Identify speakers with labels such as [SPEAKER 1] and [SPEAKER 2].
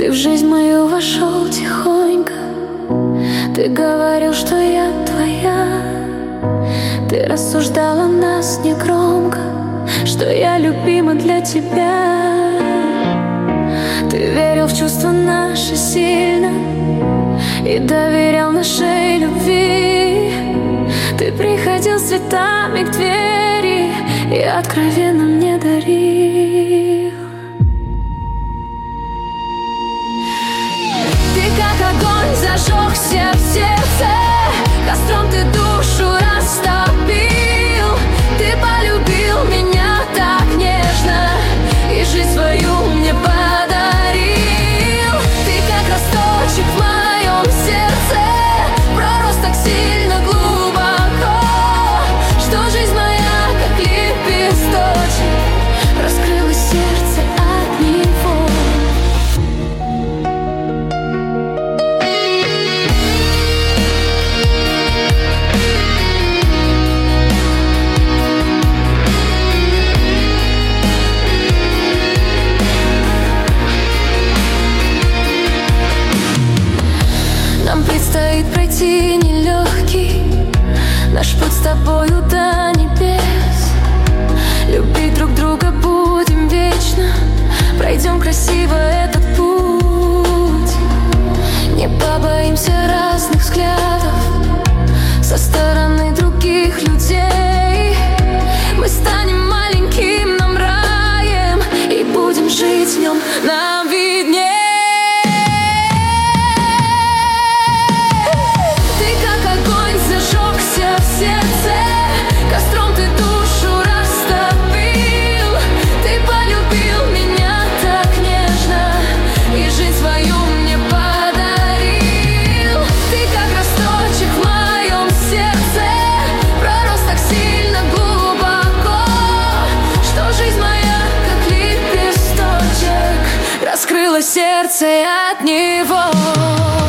[SPEAKER 1] Ты в жизнь мою вошел тихонько. Ты говорил, что я твоя. Ты рассуждал о нас негромко, что я любима для тебя. Ты верил в чувства наши сильно и доверял нашей любви. Ты приходил с цветами к двери и откровенно мне дарил. Ты как огонь зажегся в сердце, костром ты душу растопил. Ты полюбил меня так нежно и жизнь свою мне подарил. Ты как росточек в моем сердце, пророс так сильно глубоко, что жизнь моя как лепесточек, раскрылось сердце от него. Нам предстоит пройти нелегкий наш путь с тобою до небес. Любить друг друга будем вечно, пройдем красиво этот путь. Не побоимся разных взглядов со стороны других людей. Мы станем маленьким нам раем и будем жить в нем нам виднее. Костром ты душу растопил. Ты полюбил меня так нежно и жизнь свою мне подарил. Ты как росточек в моем сердце, пророс так сильно глубоко, что жизнь моя как лепесточек, раскрылось сердце от него.